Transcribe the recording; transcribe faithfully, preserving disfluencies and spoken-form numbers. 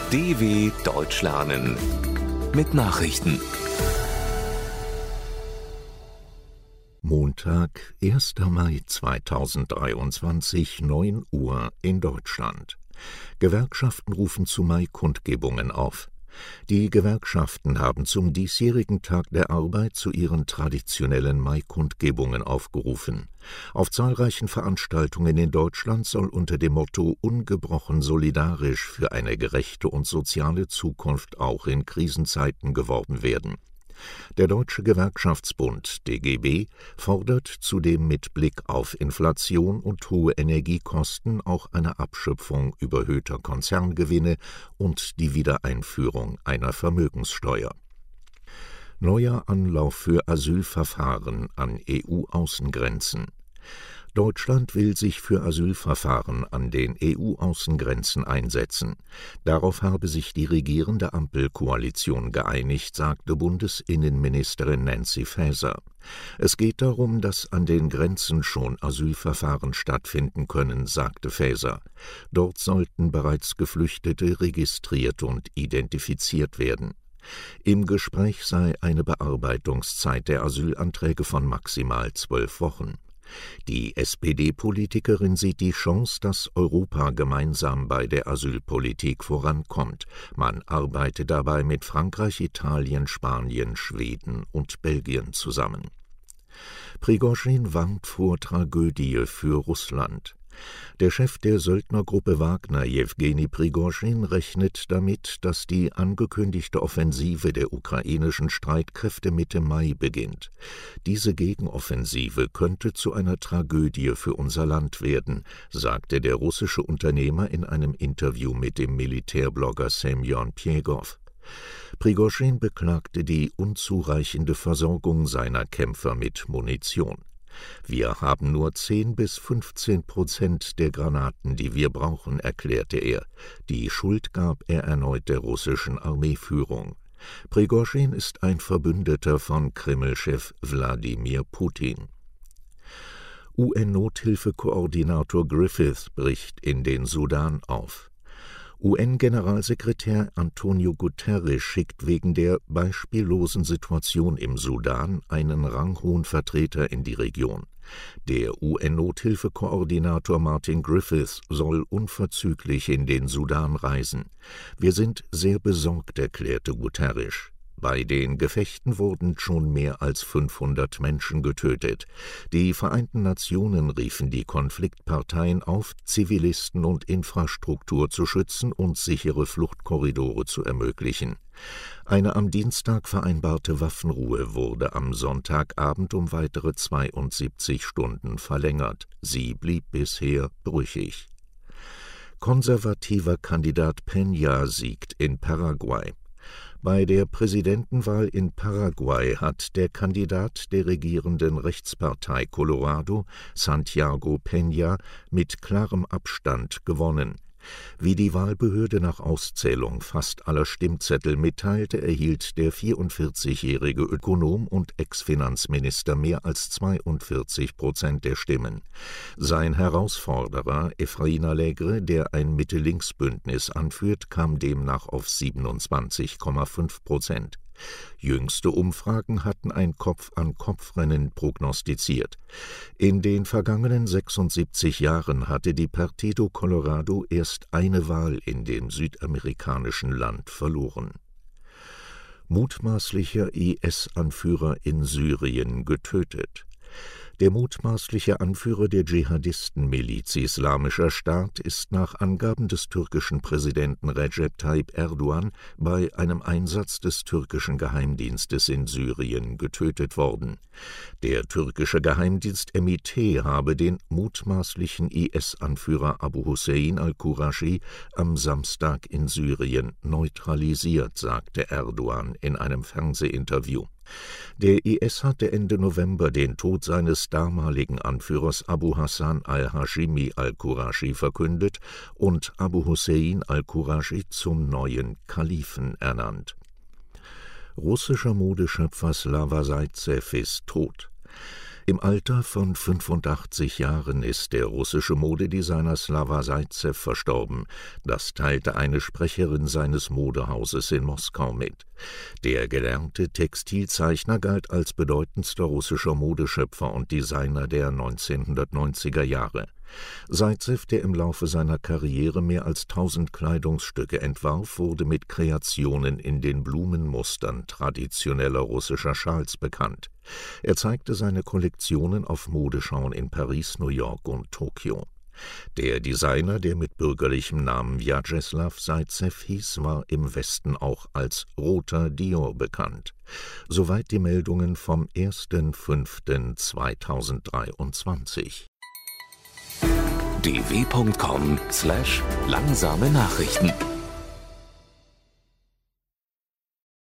D W Deutsch lernen mit Nachrichten. Montag, erster Mai zweitausenddreiundzwanzig, neun Uhr in Deutschland. Gewerkschaften rufen zu Mai-Kundgebungen auf. Die Gewerkschaften haben zum diesjährigen Tag der Arbeit zu ihren traditionellen Mai-Kundgebungen aufgerufen. Auf zahlreichen Veranstaltungen in Deutschland soll unter dem Motto »Ungebrochen solidarisch für eine gerechte und soziale Zukunft auch in Krisenzeiten« geworben werden. Der Deutsche Gewerkschaftsbund D G B fordert zudem mit Blick auf Inflation und hohe Energiekosten auch eine Abschöpfung überhöhter Konzerngewinne und die Wiedereinführung einer Vermögenssteuer. Neuer Anlauf für Asylverfahren an E U-Außengrenzen. Deutschland will sich für Asylverfahren an den E U-Außengrenzen einsetzen. Darauf habe sich die regierende Ampelkoalition geeinigt, sagte Bundesinnenministerin Nancy Faeser. Es geht darum, dass an den Grenzen schon Asylverfahren stattfinden können, sagte Faeser. Dort sollten bereits Geflüchtete registriert und identifiziert werden. Im Gespräch sei eine Bearbeitungszeit der Asylanträge von maximal zwölf Wochen. Die S P D-Politikerin sieht die Chance, dass Europa gemeinsam bei der Asylpolitik vorankommt. Man arbeite dabei mit Frankreich, Italien, Spanien, Schweden und Belgien zusammen. Prigoschin warnt vor Tragödie für Russland. Der Chef der Söldnergruppe Wagner, Jewgeni Prigoschin, rechnet damit, dass die angekündigte Offensive der ukrainischen Streitkräfte Mitte Mai beginnt. Diese Gegenoffensive könnte zu einer Tragödie für unser Land werden, sagte der russische Unternehmer in einem Interview mit dem Militärblogger Semyon Pjegow. Prigoschin beklagte die unzureichende Versorgung seiner Kämpfer mit Munition. »Wir haben nur zehn bis fünfzehn Prozent der Granaten, die wir brauchen«, erklärte er. Die Schuld gab er erneut der russischen Armeeführung. Prigoschin ist ein Verbündeter von Kreml-Chef Wladimir Putin. U N-Nothilfekoordinator Griffiths bricht in den Sudan auf. U N-Generalsekretär Antonio Guterres schickt wegen der beispiellosen Situation im Sudan einen ranghohen Vertreter in die Region. Der U N-Nothilfekoordinator Martin Griffiths soll unverzüglich in den Sudan reisen. »Wir sind sehr besorgt«, erklärte Guterres. Bei den Gefechten wurden schon mehr als fünfhundert Menschen getötet. Die Vereinten Nationen riefen die Konfliktparteien auf, Zivilisten und Infrastruktur zu schützen und sichere Fluchtkorridore zu ermöglichen. Eine am Dienstag vereinbarte Waffenruhe wurde am Sonntagabend um weitere zweiundsiebzig Stunden verlängert. Sie blieb bisher brüchig. Konservativer Kandidat Peña siegt in Paraguay. Bei der Präsidentenwahl in Paraguay hat der Kandidat der regierenden Rechtspartei Colorado, Santiago Peña, mit klarem Abstand gewonnen. Wie die Wahlbehörde nach Auszählung fast aller Stimmzettel mitteilte, erhielt der vierundvierzigjährige Ökonom und Ex-Finanzminister mehr als zweiundvierzig Prozent der Stimmen. Sein Herausforderer Efraín Alegre, der ein Mitte-Links-Bündnis anführt, kam demnach auf siebenundzwanzig Komma fünf Prozent. Jüngste Umfragen hatten ein Kopf-an-Kopf-Rennen prognostiziert. In den vergangenen sechsundsiebzig Jahren hatte die Partido Colorado erst eine Wahl in dem südamerikanischen Land verloren. Mutmaßlicher I S-Anführer in Syrien getötet. Der mutmaßliche Anführer der Dschihadisten-Miliz Islamischer Staat ist nach Angaben des türkischen Präsidenten Recep Tayyip Erdogan bei einem Einsatz des türkischen Geheimdienstes in Syrien getötet worden. Der türkische Geheimdienst M I T habe den mutmaßlichen I S-Anführer Abu Hussein al-Qurashi am Samstag in Syrien neutralisiert, sagte Erdogan in einem Fernsehinterview. Der I S hatte Ende November den Tod seines damaligen Anführers Abu Hassan al-Hashimi al-Qurashi verkündet und Abu Hussein al-Qurashi zum neuen Kalifen ernannt. Russischer Modeschöpfer Slava Zaitsew ist tot. Im Alter von fünfundachtzig Jahren ist der russische Modedesigner Slava Zaitsew verstorben. Das teilte eine Sprecherin seines Modehauses in Moskau mit. Der gelernte Textilzeichner galt als bedeutendster russischer Modeschöpfer und Designer der neunzehnhundertneunziger Jahre. Zaitsew, der im Laufe seiner Karriere mehr als tausend Kleidungsstücke entwarf, wurde mit Kreationen in den Blumenmustern traditioneller russischer Schals bekannt. Er zeigte seine Kollektionen auf Modeschauen in Paris, New York und Tokio. Der Designer, der mit bürgerlichem Namen Wjatscheslaw Zaitsew hieß, war im Westen auch als Roter Dior bekannt. Soweit die Meldungen vom erster fünfter zweitausenddreiundzwanzig. d w punkt com slash langsame Nachrichten